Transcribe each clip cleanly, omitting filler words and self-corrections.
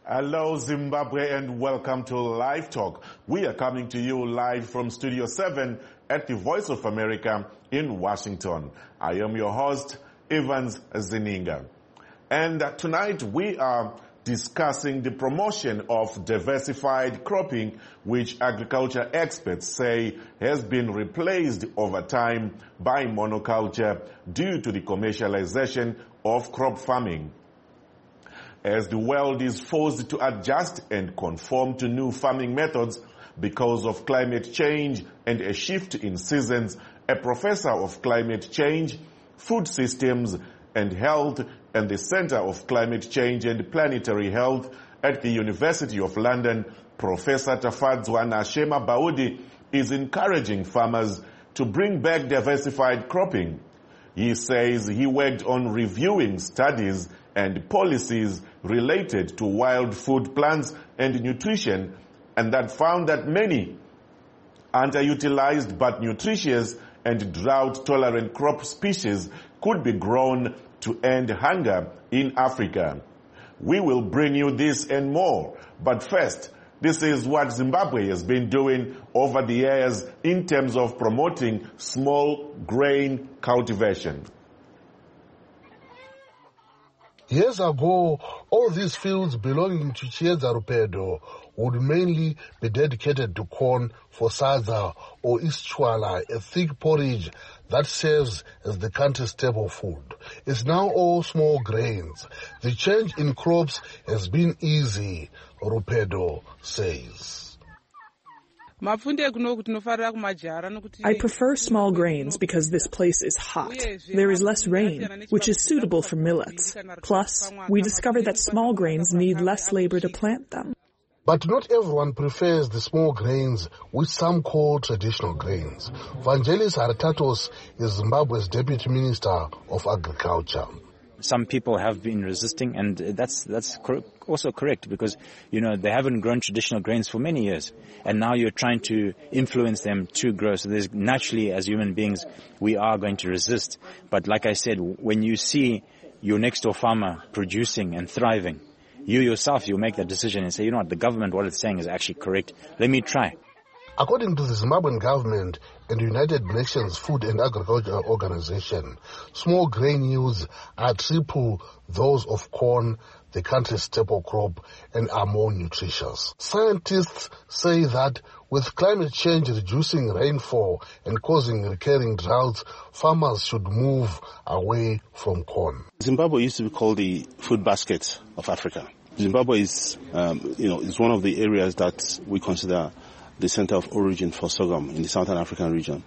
Hello Zimbabwe and welcome to Live Talk. We are coming to you live from Studio 7 at the Voice of America in Washington. I am your host, Evans Zininga. And tonight we are discussing the promotion of diversified cropping, which agriculture experts say has been replaced over time by monoculture due to the commercialization of crop farming. As the world is forced to adjust and conform to new farming methods because of climate change and a shift in seasons, a professor of climate change, food systems and health and the Center of Climate Change and Planetary Health at the University of London, Professor Tafadzwa Shema Baudi, is encouraging farmers to bring back diversified cropping. He says he worked on reviewing studies and policies related to wild food plants and nutrition, and that found that many underutilized but nutritious and drought-tolerant crop species could be grown to end hunger in Africa. We will bring you this and more, but first, this is what Zimbabwe has been doing over the years in terms of promoting small grain cultivation. Years ago, all these fields belonging to Chieza Rupedo would mainly be dedicated to corn for sadza or ischwala, a thick porridge that serves as the country's staple food. It's now all small grains. The change in crops has been easy, Rupedo says. I prefer small grains because this place is hot. There is less rain, which is suitable for millets. Plus, we discovered that small grains need less labor to plant them. But not everyone prefers the small grains, which some call traditional grains. Vangelis Hartatos is Zimbabwe's Deputy Minister of Agriculture. Some people have been resisting, and that's also correct because, they haven't grown traditional grains for many years. And now you're trying to influence them to grow. So there's naturally, as human beings, we are going to resist. But like I said, when you see your next door farmer producing and thriving, you yourself, you make that decision and say, you know what, the government, what it's saying is actually correct. Let me try. According to the Zimbabwean government and United Nations Food and Agriculture Organization, small grain yields are triple those of corn, the country's staple crop, and are more nutritious. Scientists say that with climate change reducing rainfall and causing recurring droughts, farmers should move away from corn. Zimbabwe used to be called the food basket of Africa. Zimbabwe is, is one of the areas that we consider the center of origin for sorghum in the Southern African region.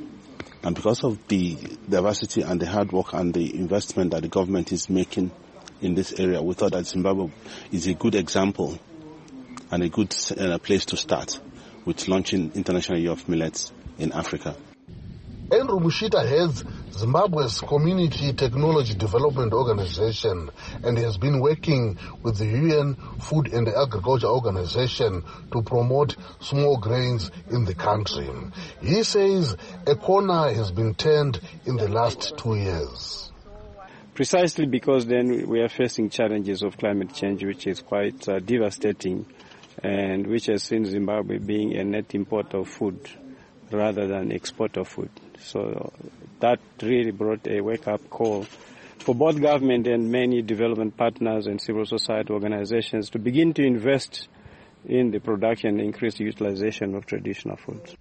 And because of the diversity and the hard work and the investment that the government is making in this area, we thought that Zimbabwe is a good example and a good place to start with launching International Year of Millets in Africa. Andrew Mushita heads Zimbabwe's Community Technology Development Organization and has been working with the UN Food and Agriculture Organization to promote small grains in the country. He says a corner has been turned in the last 2 years. Precisely because then we are facing challenges of climate change, which is quite devastating and which has seen Zimbabwe being a net importer of food rather than exporter of food. So that really brought a wake-up call for both government and many development partners and civil society organizations to begin to invest in the production and increased utilization of traditional foods.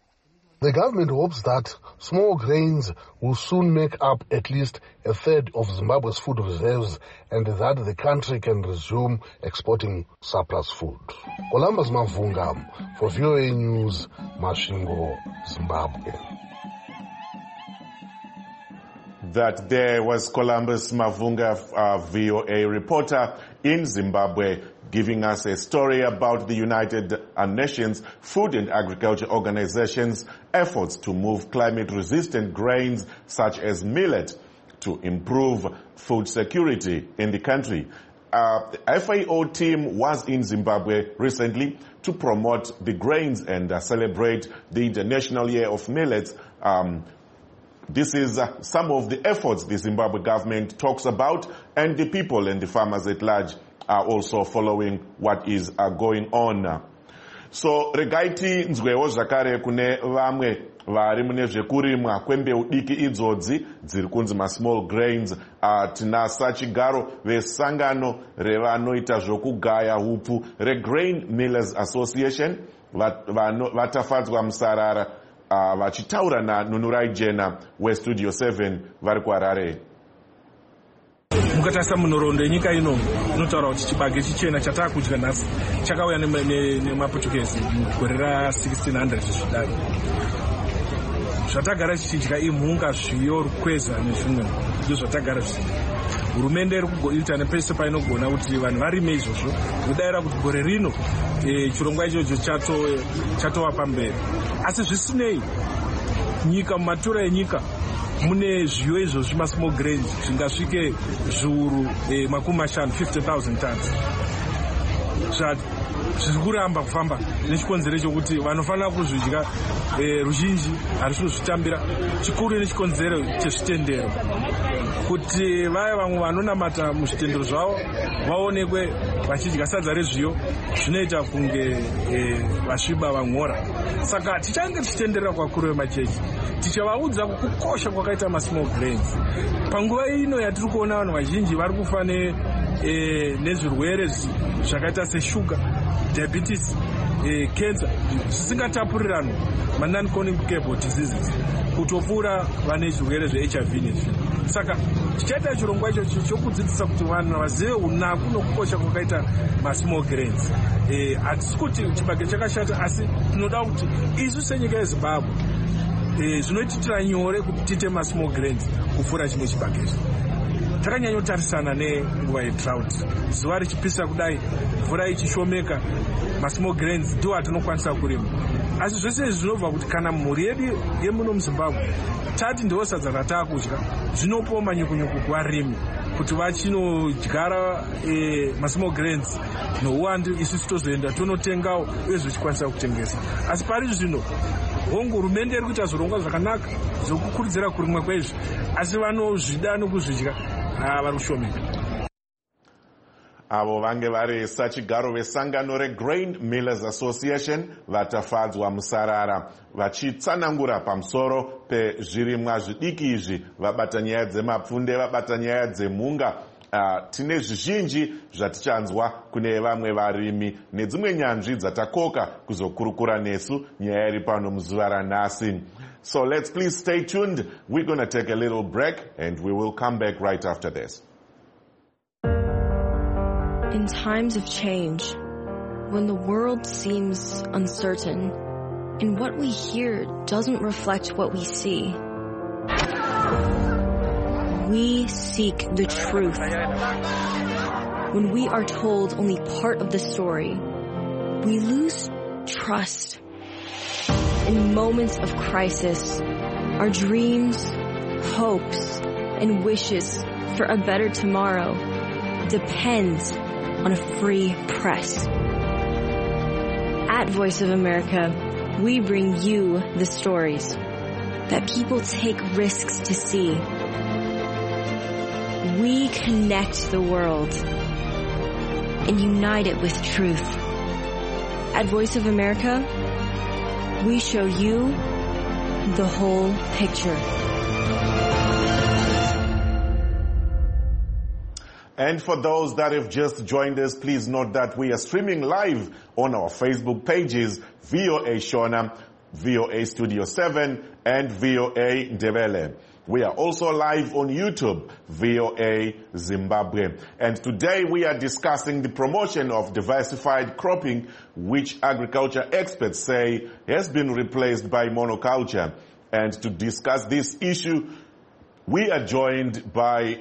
The government hopes that small grains will soon make up at least a third of Zimbabwe's food reserves and that the country can resume exporting surplus food. Columbus Mavunga for VOA News, Masvingo, Zimbabwe. That there was Columbus Mavunga, VOA reporter in Zimbabwe, giving us a story about the United Nations Food and Agriculture Organization's efforts to move climate-resistant grains such as millet to improve food security in the country. The FAO team was in Zimbabwe recently to promote the grains and celebrate the International Year of Millets. This is some of the efforts the Zimbabwe government talks about, and the people and the farmers at large are also following what is going on. So regaiti nzwewo zvakare kune vamwe vari mune zvekurimwa kwembeu diki idzodzi dziri kunzi small grains. Tina sachigaro vesangano revanoita zvokugaya hupfu reGrain Millers Association vatafadzwa musarara vachitaura naNunurai Jena weStudio 7 vari kuHarare. Mukatarisa munhoroondo yenyika ino inotaura kuti chibage chichena chatakudya nhasi chakauya nemaPortuguese mugore ra1600 zvidaro. Zvatagara tichidya imhunga, zviyo, rukweza nezvimwe ndizvo zvatagara zvichidya. Hurumende iri kugoita nepese painogona kuti vanhu varime izvozvo kudayira kuti gore rino chirongwa ichocho chatova pamberi. Asi zvisinei, nyika mumatura enyika mune zviyo izvozvi small grains zvingasvike zviuru 50,000 tons. Zviri kuramba kufamba nechikonzero chokuti vanofanira kuzvidya ruzhinji harisi kuzvitambira. Chikuru nechikonzero chezvitendero, kuti vaya vamwe vanonamata muzvitendero zvavo vaonekwe vachidya sadza rezviyo zvinoita kunge vasviba vamhora. Saka tichange tichitenderera kwakuru vemachechi tichavaudza kukosha kwakaita small grains. Panguva ino yatiri kuona vanhu vazhinji vari kufa nezvirwere zvakaita seshuga, diabetes, cancer zvisingatapurirano, non-communicable diseases, kutopfuura vane zvirwere zveHIV nezvimwe. Saka tichaita chirongwa ichocho chokudzidzisa kuti vanhu vazive unaku nokukosha kwakaita small grains. Hatisi kuti chibage chakashata, asi tinoda kuti isu senyika yeZimbabwe zvinoitira nyore kuti tite small grains kupfuura chimwe chibage. Takanyanyotarisana nenguva yedrought, zuva richipisa kudai, mvura ichishomeka, small grains ndiwo atinokwanisa kurima. Asi zvese izvi zvinobva kuti kana mhuri yedu yemuno muZimbabwe tati ndiwo sadza ratakudya, zvinopawo manyukunyuku kuvarimi kuti vachinodyara small grains nouwandu, isu tozoenda tonotengawo uye zvichikwanisa kutengesa. Asi pari zvino hongu hurumende iri kuita zvirongwa zvakanaka zvokukurudzira kurimwa kwezvi, asi vanozvida nokuzvidya vari kushomeka. Avo vange vari sachigaro vesangano reGrain Millers Association vatafadzwa musarara vachitsanangura pamusoro pezvirimwa zvidiki izvi. Vabata nyaya dzemapfunde, vabata nyaya dzemhunga. Tine zvizhinji zvatichanzwa kune vamwe varimi nedzimwe nyanzvi dzatakoka kuzokurukura nesu nyaya iri pano muzuva ranhasi. So let's please stay tuned. We're going to take a little break and we will come back right after this. In times of change, when the world seems uncertain and what we hear doesn't reflect what we see, we seek the truth. When we are told only part of the story, we lose trust. In moments of crisis, our dreams, hopes, and wishes for a better tomorrow depends on a free press. At Voice of America, we bring you the stories that people take risks to see. We connect the world and unite it with truth. At Voice of America, we show you the whole picture. And for those that have just joined us, please note that we are streaming live on our Facebook pages, VOA Shona, VOA Studio 7, and VOA Ndebele. We are also live on YouTube, VOA Zimbabwe. And today we are discussing the promotion of diversified cropping, which agriculture experts say has been replaced by monoculture. And to discuss this issue, we are joined by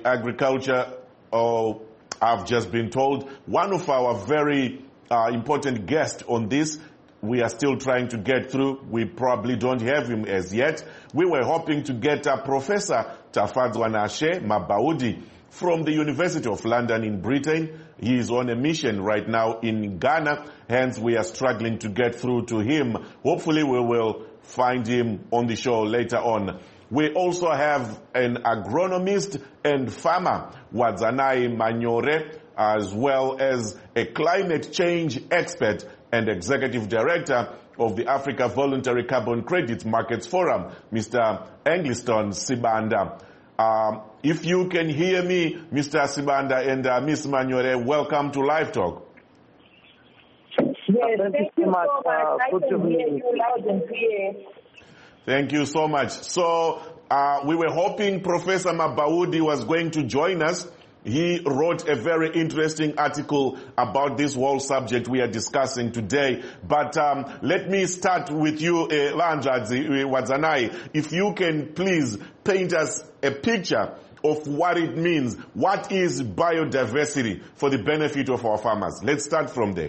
I've just been told, one of our very important guests on this. We are still trying to get through. We probably don't have him as yet. We were hoping to get Professor Tafadzwa Nashe Mabaudi from the University of London in Britain. He is on a mission right now in Ghana, hence we are struggling to get through to him. Hopefully we will find him on the show later on. We also have an agronomist and farmer, Wadzanai Manyore. as well as a climate change expert and executive director of the Africa Voluntary Carbon Credit Markets Forum, Mr. Engliston Sibanda. If you can hear me, Mr. Sibanda and Ms. Manyore, welcome to Live Talk. Yes, thank you so much. I can hear you loud and clear. Thank you so much. So we were hoping Professor Mabaudi was going to join us. He wrote a very interesting article about this whole subject we are discussing today. But let me start with you, Lanjadzi Wadzanai. If you can please paint us a picture of what it means. What is biodiversity for the benefit of our farmers? Let's start from there.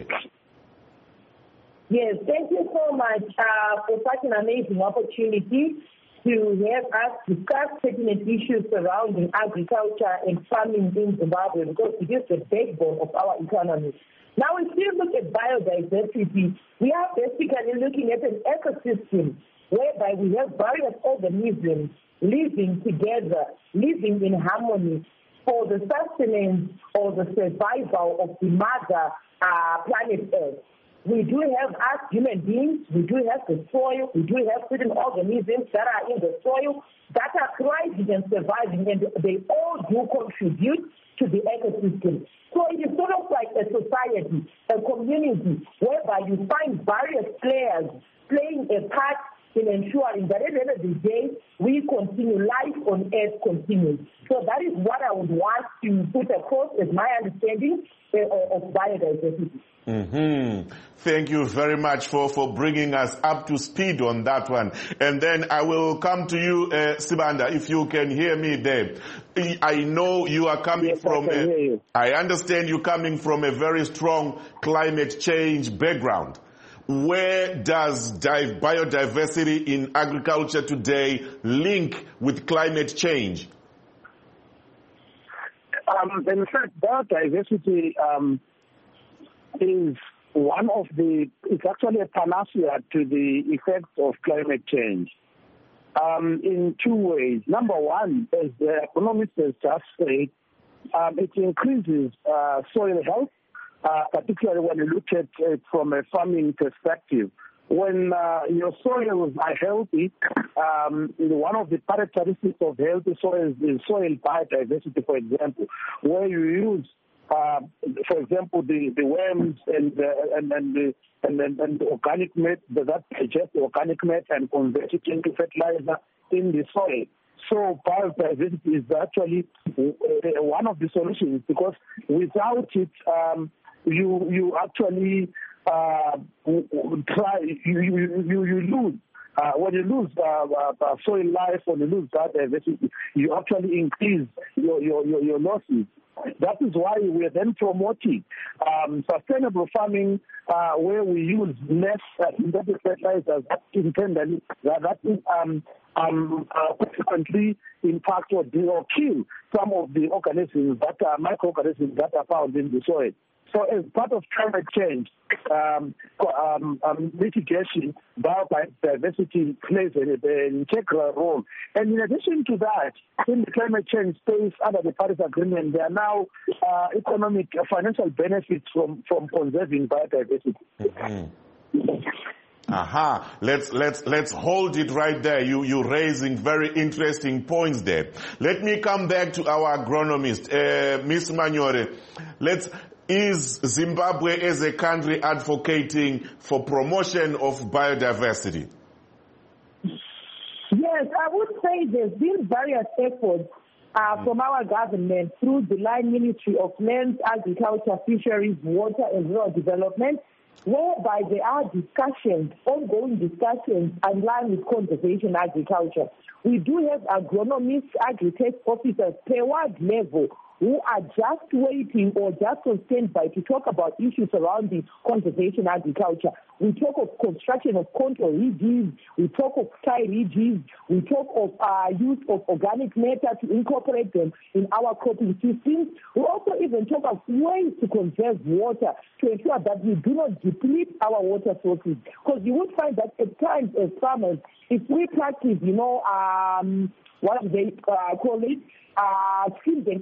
Yes, thank you so much for such an amazing opportunity to have us discuss pertinent issues surrounding agriculture and farming in Zimbabwe, because it is the backbone of our economy. Now, if we look at biodiversity, we are basically looking at an ecosystem whereby we have various organisms living together, living in harmony for the sustenance or the survival of the mother planet Earth. We do have us human beings, we do have the soil, we do have certain organisms that are in the soil that are thriving and surviving, and they all do contribute to the ecosystem. So it is sort of like a society, a community, whereby you find various players playing a part in ensuring that at the end of the day, we continue, life on Earth continues. So that is what I would want to put across as my understanding of biodiversity. Mm-hmm. Thank you very much for bringing us up to speed on that one. And then I will come to you, Sibanda, if you can hear me there. I know you are coming from, I understand you're coming from a very strong climate change background. Where does biodiversity in agriculture today link with climate change? In fact, biodiversity is one of it's actually a panacea to the effects of climate change in two ways. Number one, as the economist has just said, it increases soil health, particularly when you look at it from a farming perspective. When your soils are healthy, one of the characteristics of healthy soils is soil biodiversity, for example, where you use for example, the worms and the organic matter that digest the organic matter and convert it into fertilizer in the soil. So biodiversity is actually one of the solutions, because without it, you actually you lose. When you lose soil life, when you lose biodiversity, you actually increase your losses. That is why we are then promoting sustainable farming, where we use less synthetic fertilizers intended, that consequently impact or kill some of the organisms that are microorganisms that are found in the soil. So as part of climate change mitigation, biodiversity plays an integral role. And in addition to that, in the climate change space, under the Paris Agreement, there are now economic, financial benefits from conserving biodiversity. Mm-hmm. Aha. Let's hold it right there. You're raising very interesting points there. Let me come back to our agronomist, Ms. Manyore. Is Zimbabwe as a country advocating for promotion of biodiversity? Yes, I would say there's been various efforts from our government through the Line Ministry of Lands, Agriculture, Fisheries, Water and Rural Development, whereby there are discussions, ongoing discussions in line with conservation agriculture. We do have agronomists, agri-tech officers per ward level who are just waiting or just on standby to talk about issues surrounding conservation agriculture. We talk of construction of control ridges, we talk of sky ridges, we talk of use of organic matter to incorporate them in our cropping systems. We also even talk of ways to conserve water to ensure that we do not deplete our water sources. Because you would find that at times as farmers, if we practice, what do they call it? Skills and cultivation.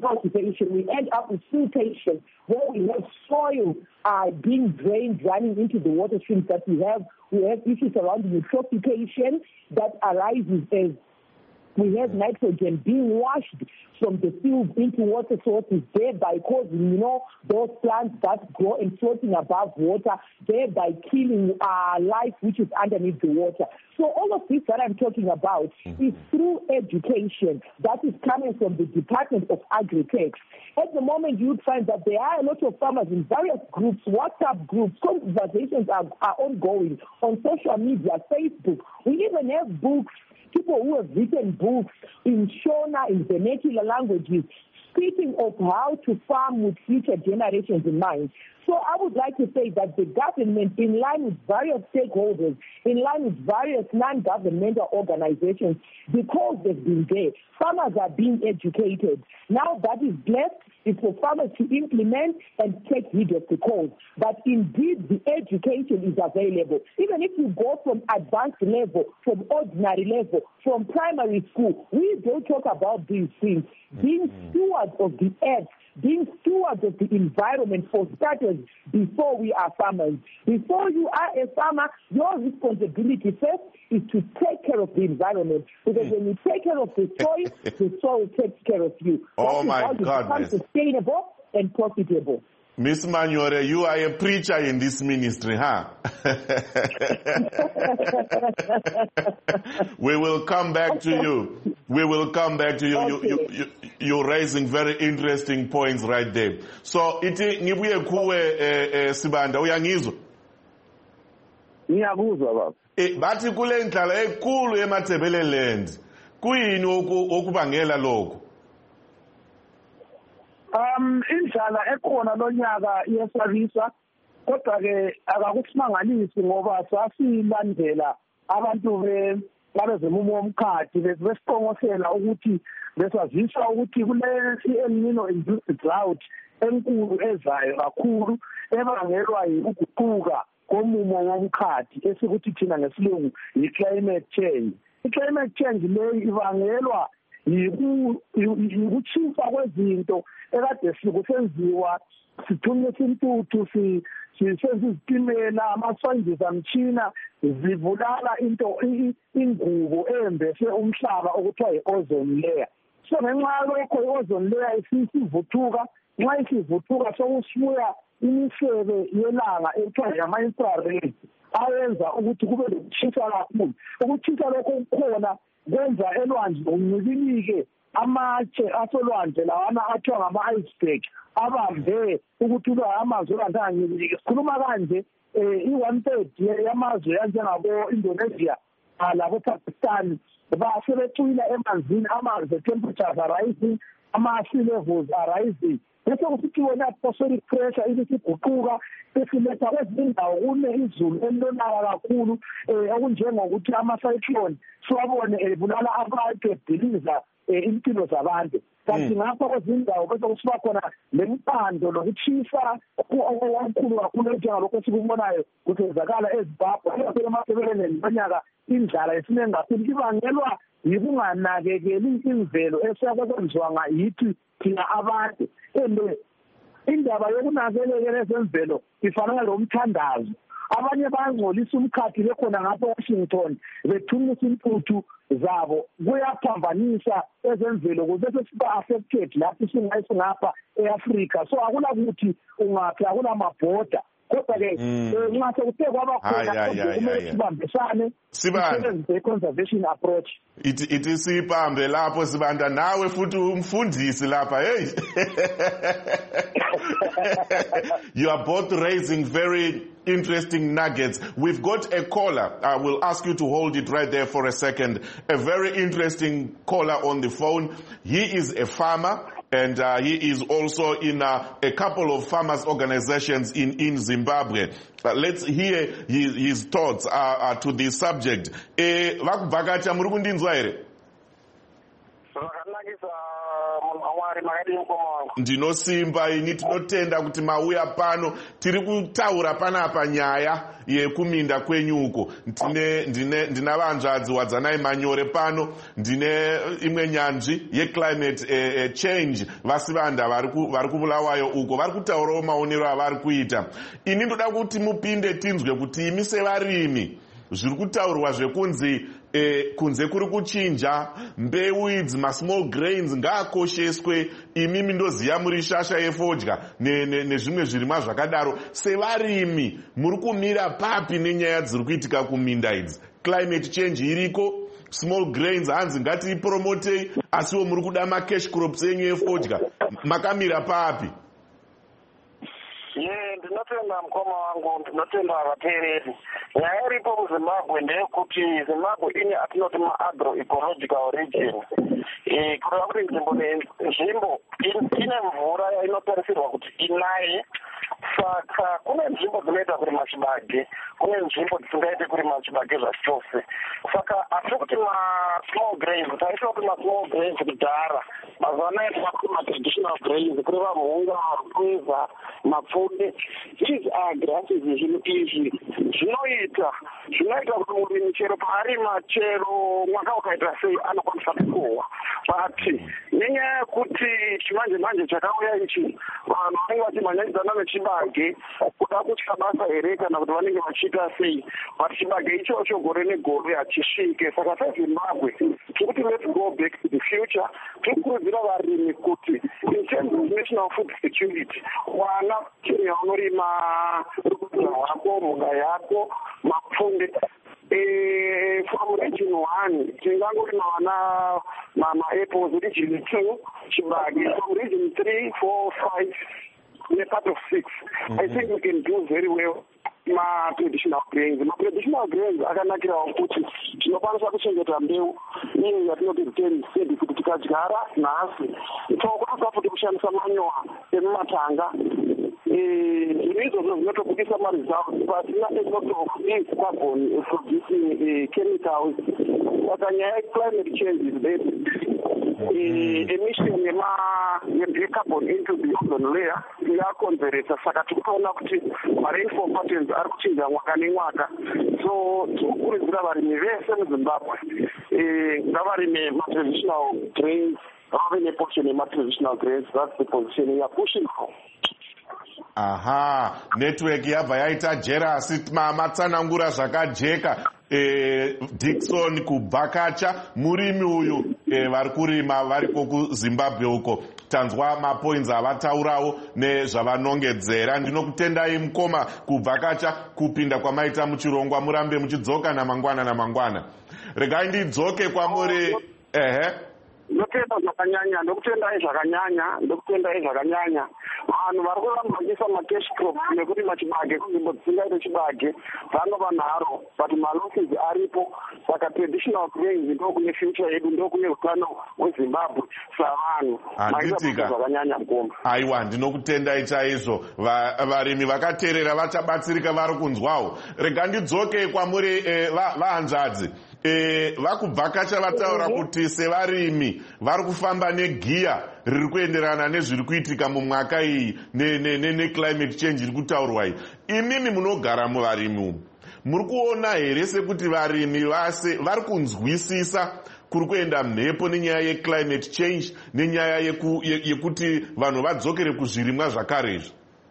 situation, we end up with siltation where we have soil being drained, running into the water streams that we have. We have issues around eutrophication that arises as we have nitrogen being washed from the fields into water sources, thereby causing, those plants that grow and floating above water, thereby killing life which is underneath the water. So all of this that I'm talking about is through education that is coming from the Department of Agri-Tech. At the moment, you'd find that there are a lot of farmers in various groups, WhatsApp groups, conversations are ongoing on social media, Facebook. We even have books, people who have written books in Shona, in vernacular languages, speaking of how to farm with future generations in mind. So I would like to say that the government, in line with various stakeholders, in line with various non-governmental organizations, because they've been there, farmers are being educated. Now that is left is for farmers to implement and take heed of the cause. But indeed, the education is available. Even if you go from advanced level, from ordinary level, from primary school, we don't talk about these things. Being stewards of the earth, being stewards of the environment for starters before we are farmers. Before you are a farmer, your responsibility first is to take care of the environment. Because when you take care of the soil takes care of you. Oh my God. Become sustainable and profitable. Miss Manyore, you are a preacher in this ministry, huh? We will come back to you. We will come back to you. Okay. You're raising very interesting points right there. So, ngibuye kuwe Sibanda, uyangizwa? Ngiyakuzwa baba. Bathi kule ndlala enkulu eMathebeleland. Kuyini okubangela lokho? Indlala ekhona lonyaka iyesabisa, kodwa ke akakusimangalisi ngoba sasilandela abantu babezemumo womkhathi besiqonqosela ukuthi besazisa ukuthi kule El Nino induced drought enkulu ezayo kakhulu ebangelwa ukuguquka komumo womkhathi esikuthi thina ngesilungu yi-climate change. I-climate change leyo ibangelwa yikutshintsha kwezinto ekade sikusenziwa sithunyisa intuthu sisenza izitimela amasondizamtshina zibulala ingubo embese umhlaba okuthiwa yi-ozone layer. So ngenxa yalokho i-ozone layer isivuthuka, nxa isivuthuka sokusibuya imisebe yelanga ekuthiwa yama-infrared ayenza ukuthi kube lokutshisa kakhulu. Ukutshisa lokho kukhona kwenza elwandle uncibilike amatshe asolwandle lawana athiwa ngama-iceberg abambe ukuthi amanzi olwandle angancibiliki. Sikhuluma kanje i-1/3 yamazwe anjengabo-Indonesia labo-Pakistan basebecwila emanzini, amanzi temperatures are rising, ama-sea levels are rising. Bese kusithi wona atmospheric pressure ibisiguquka besiletha kwezinye indawo kune izulu elilonaka kakhulu okunjengokuthi ama-cyclone siwabone ebulala abantu ediliza impilo zabantu. Kanti ngapha kwezinye indawo bese kusiba khona lempando lokutshisa okukhulu kakhulu njengalokho esikubonayo kusenzakala eZimbabwe emathebeleni lonyaka indlala esinengi kakhulu ibangelwa yikunganakekeli imvelo esiyakwenziwa yithi thina abantu. Indaba yokunakekela ezemvelo ifana lomthandazo. Abanye bayangcolisa umkhathi bekhona ngapha eWashington bethumisa intuthu zabo kuyaphambanisa ezemvelo kubese siba affected lapho singapha eAfrica. So akulakuthi ungaphi akunamabhoda. Kodwa ke nxa sekuthe kwaba khona kumele sibambisane sisebenzise i-conservation approach. Ithi sipambe lapho Sibanda nawe futhi umfundisi lapha. Hey. You are both raising very interesting nuggets. We've got a caller. I will ask you to hold it right there for a second. A very interesting caller on the phone. He is a farmer. And he is also in a couple of farmers' organizations in Zimbabwe. Let's hear his thoughts to this subject. Vakuvakacha muri kundinzwa here? Vakanakisa Ndinosimba, ini tinotenda kuti mauya pano. Tiri kutaura panapa nyaya yekuminda kwenyu uko. Ndina vanzvadzi Wadzanai Manyore pano, ndine imwe nyanzvi yeclimate change Vasivanda vari kuBulawayo uko, vari kutaurawo maonero avari kuita. Ini ndoda kuti mupinde tinzwe kuti imi sevarimi zviri kutaurwa zvekunzi kunze kuri kuchinja mbeu idzi masmall grains ngaakosheswe. Imimi ndoziya muri shasha yefodya nezvimwe zvirimwa zvakadaro. Sevarimi muri kumira papi nenyaya dziri kuitika kuminda idzi? Climate change iriko, small grains hanzi ngatiipromotei, asiwo muri kuda macash crops enyu efodya. Makamira papi? Ndinotenda mukoma wangu, ndinotenda vateereri. Nyaya iripo muZimbabwe ndeyekuti Zimbabwe ine atinoti ma-agro-ecological region. Kureva kuti nzvimbo ine mvura yainotarisirwa kuti inaye. Saka kune nzvimbo dzinoita kurima chibage, kune nzvimbo dzisingaite kurima chibage zvachose. Saka hatiri kuti ma-small grains, taisha kuti ma-small grains kudhara. Mazuva anaya ma-traditional grains, kureva mhunga, rweza, mapfunde. These are grasses izvi zvinoita kuti murimi chero paarima chero mwaka ukaita sei anokwanisa kukohwa. But nenyaya yekuti chimanje chakauya ichi, vanhu vanenge vachimhanyanidzana nechibage kuda kutya basa here kana kuti vanenge vachiita sei. But chibage ichocho gore negore hachisvike. Saka seZimbabwe tiri let's go back to the future. Tiri kukurudzira varimi kuti in terms of national food security, wana chiri yaunorima rudzi rwako, mhuka yako, mapfunde. From region 1, tingangorima vana ma-apples region 2, chibage. From region 3, 4, 5, in a part of 6. I think we can do very well. Ma-traditional grains akanakirawo kuti tinokwanisa kuchengeta mbeu iyo yatinoti return seed kuti tikadyara nhasi tinokwanisa futi kushandisa manyowa emumatanga. Izvozvo zvinotobudisa ma-results pasina a lot of carbon producing chemicals. Saka nyaya climate change is there. Emission yecarbon into the ozone layer yakonzeresa. Saka tikuona kuti ma-rainfall patterns ari kuchinja mwaka nemwaka. So tikukurudzira varimi vese muZimbabwe ngavarime ma-traditional grains, vave neportion yema-traditional grains. That's the position we are pushing for. Aha, network yabva yaita Jerasi matsanangura zvakajeka. Dickson kuBvakacha, murimi uyu vari kurima variko kuZimbabwe uko. Tanzwa mapoints avataurawo nezvavanongedzera. Ndinokutendai mukoma kuBvakacha kupinda kwamaita muchirongwa, murambe muchidzoka namangwana. Regai ndidzoke kwamuri. Ndokutenda zvakanyanya. Vanhu vari kuramba vachiisa macash crops nekurima chibage kunzvimbo dzisingaite chibage vanova nharo, but malosses aripo. Saka traditional grains ndokune future yedu, ndokune utano hweZimbabwe savanhu. Maita zvakanyanya mukoma. Aiwa, ndinokutendai chaizvo. Varimi vakateerera vachabatsirika vari kunzwawo. Rega ndidzoke kwamuri vahanzvadzi. VakuBvakacha vataura kuti sevarimi vari kufamba negiya riri kuenderana nezviri kuitika mumwaka iyi neclimate change iri kutaurwa iyi. Imimi munogara muvarimi umu, muri kuona here sekuti varimi vase vari kunzwisisa kuri kuenda mhepo nenyaya yeclimate change nenyaya yekuti vanhu vadzokere kuzvirimwa zvakarezvo?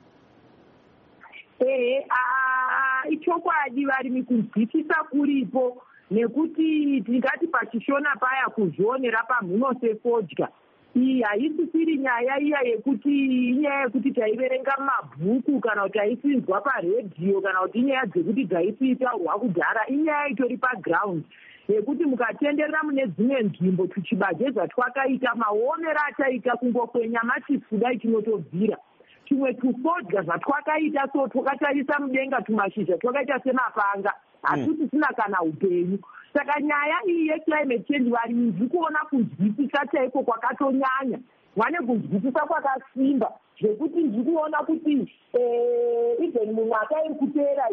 Ichokwadi varimi kunzwisisa kuripo. Nekuti tingati pachishona paya kuzvionera pamhuno sefodya. Iyi haisisiri nyaya iya yekuti inyaya yekuti taiverenga mabhuku kana kuti taisinzwa paredhiyo kana kuti inyaya dzekuti dzaisitaurwa kudhara. Inyaya itori paground yekuti mukatenderera mune dzimwe nzvimbo tuchibage zvatwakaita maonero achaita kungokwenya machifuda tinotobvira. Tumwe tufodya zvatwakaita so twakatarisa mudenga tumashizha twakaita semapanga. Hatuti sina kana upenyu. Saka nyaya iyi yeclimate change varimi ndiri kuona kunzwisisa chaiko kwakatonyanya. Vane kunzwisisa kwakasimba zvekuti ndiri kuona kuti even mumwaka iri kuteera iyi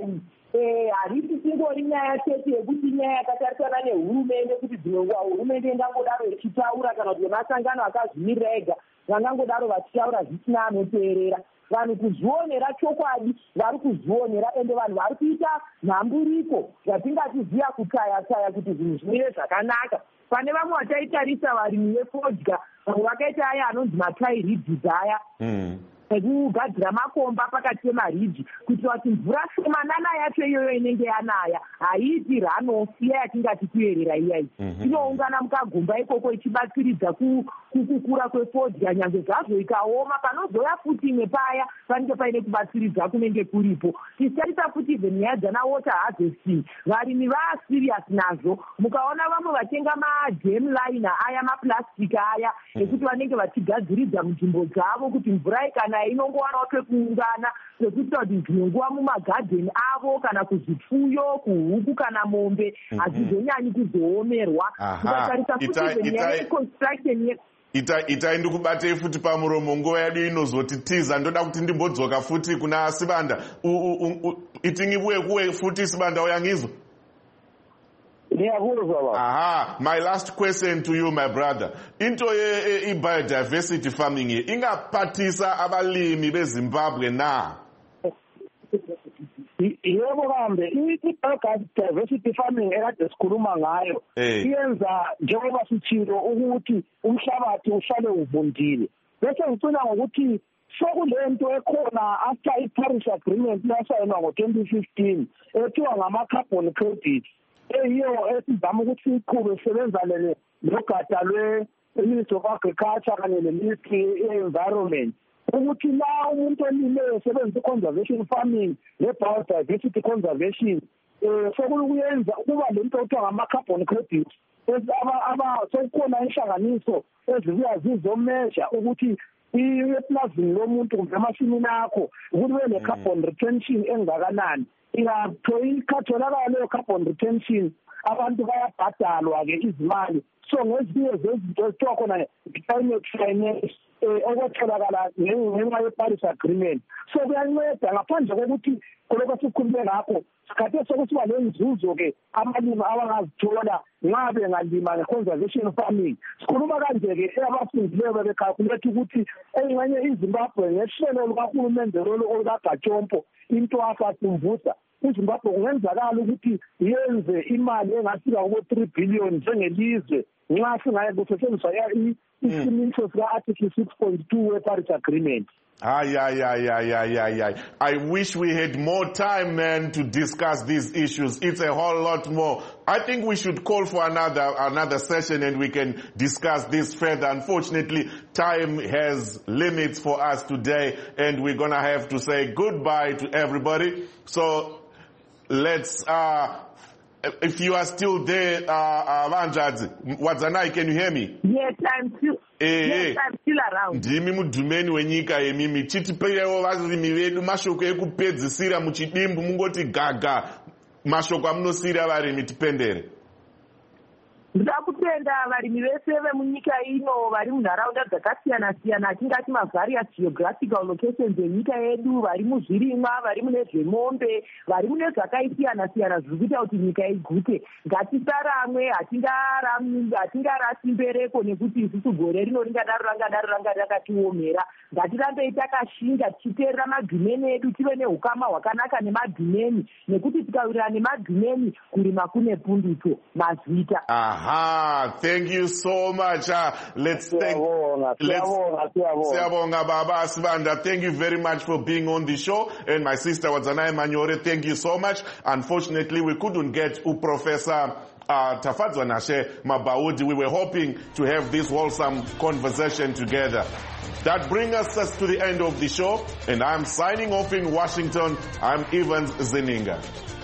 harisi singori nyaya chete yekuti nyaya yakatarisana nehurumende kuti dzimwe nguva hurumende ingangodaro ichitaura kana kuti masangano akazvimirira ega vangangodaro vachitaura zvisina anoteerera. Vanhu kuzvionera chokwadi vari kuzvionera, ende vanhu vari kuita nhamburiko zvatingatiziya kutaya kuti zvinhu zvimire zvakanaka. Pane vamwe vataitarisa varimi vefodya, vamwe vakaita aya anonzi matairidhis aya ekugadzira makomba pakati pemaridhi kuitira kuti mvura shomanana yacho iyoyo inenge yanaya haiiti ranofiya yatingati kuerera iyai inoungana mukagomba ikoko ichibatsiridza kukura kwefodya. Nyange zvazvo ikaoma, panozoya futi imwe paya panenge paine kubatsiridza kunenge kuripo. Tisaita futi nyaya dzana water harvesting, varimi vaasirious nazvo. Mukaona vamwe vatenga madam liner aya maplastic aya ekuti vanenge vachigadziridza munzvimbo dzavo kuti mvura ikana inongowanawo pekuungana pekuita kuti dzimwe nguva mumagadheni avo kana kuzvipfuyo, kuhuku kana mombe hazvizonyanyi kuzoomerwa. Mukatarisa futi nyaya construction itai ndikubatei futi pamuromo, nguva yedu inozotitiza. Ndoda kuti ndimbodzoka futi kuna Sibanda. Itingibuye kuwe futi Sibanda, uyangizwa? Aha, my last question to you, my brother. Into biodiversity farming ingaphathisa abalimi beZimbabwe na? Yebo kambe, i-biodiversity farming ekade sikhuluma ngayo iyenza njengoba sitshilo ukuthi umhlabathi uhlale uvundile. Bese ngicina ngokuthi sokulento ekhona after i-Paris Agreement yasayinwa ngo-2015 ethiwa ngama-carbon credits. Eyiyo esizama ukuthi siqhube sisebenzane nogada lwe-Ministry of Agriculture kanye ne-Ministry ye-Environment ukuthi la umuntu olime esebenzisa i-conservation farming ne-biodiversity conservation sokulukuyenza ukuba lento okuthiwa ngama-carbon credits sokukhona inhlanganiso ezibuya zizomeasure ukuthi eplazini lomuntu kumbe emasimini akho ukuthi kube ne-carbon retention engakanani. Ikhatholakala leyo carbon retention, abantu bayabhadalwa-ke izimali. So ngezinye zezinto ezithiwa khona i-climate finance okwetholakala ngenxa ye-Paris Agreement. So kuyanceda ngaphandle kokuthi kolokho sikhulume ngakho sikhathe sokusiba lenzuzo-ke abalimi abangazithola nxa bengalima nge-conservation farming. Sikhuluma kanje-ke abafundileyo bebekhalkuletha ukuthi engxenye iZimbabwe ngehlelo lukahulumende lolu olukagajompo intwasa Kumvusa, iZimbabwe kungenzakala ukuthi yenze imali engafika kubo-3 billion njengelizwe nxa singaye kusetshenziswa isimiso sika-Article 6.2 we-Paris Agreement. I wish we had more time, man, to discuss these issues. It's a whole lot more. I think we should call for another session and we can discuss this further. Unfortunately, time has limits for us today and we're going to have to say goodbye to everybody. So let's, if you are still there, Vanjadzi, Wadzanai, can you hear me? Yes, I'm still. Yes, I'm still around. Ndimi mudhumeni wenyika yemimi chitipirewo varimi vedu mashoko ekupedzisira muchidimbu mungoti gaga mashoko amunosira varimi tipendere. Ndida kutenda varimi vese vemunyika ino vari munharaunda dzakasiyana siyana atingati mavarious geographical locations enyika yedu, vari muzvirimwa, vari mune zvemombe, vari mune zvakaisiyana siyana zviri kuita kuti nyika igute. Ngatisaramwe, hatingarasi mbereko nekuti isusu gore rino ringadaro rakatiomera. Ngatirambei takashinga tichiteerera madhimeni edu, tive neukama hwakanaka nemadhimeni, nekuti tikawirira nemadhimeni kurima kune pundutso mazita. Aha, thank you so much. Let's thank Siyabonga Baba Sibanda. Thank you very much for being on the show. And my sister Wadzanai Manyore, thank you so much. Unfortunately, we couldn't get Professor Tafadzwa Nashe Mabaudi. We were hoping to have this wholesome conversation together. That brings us to the end of the show. And I'm signing off in Washington. I'm Evans Zeninga.